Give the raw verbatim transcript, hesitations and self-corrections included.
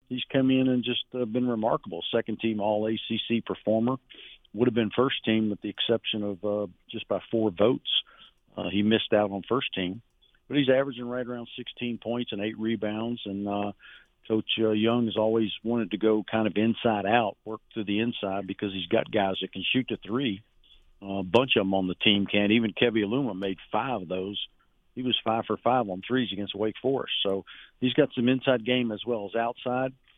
he's come in and just uh, been remarkable. Second team All A C C performer. Would have been first team with the exception of uh, just by four votes. Uh, he missed out on first team. But he's averaging right around sixteen points and eight rebounds. And uh, Coach uh, Young has always wanted to go kind of inside out, work through the inside, because he's got guys that can shoot the three. Uh, a bunch of them on the team can. Even Kevin Aluma made five of those. He was five for five on threes against Wake Forest. So he's got some inside game as well as outside.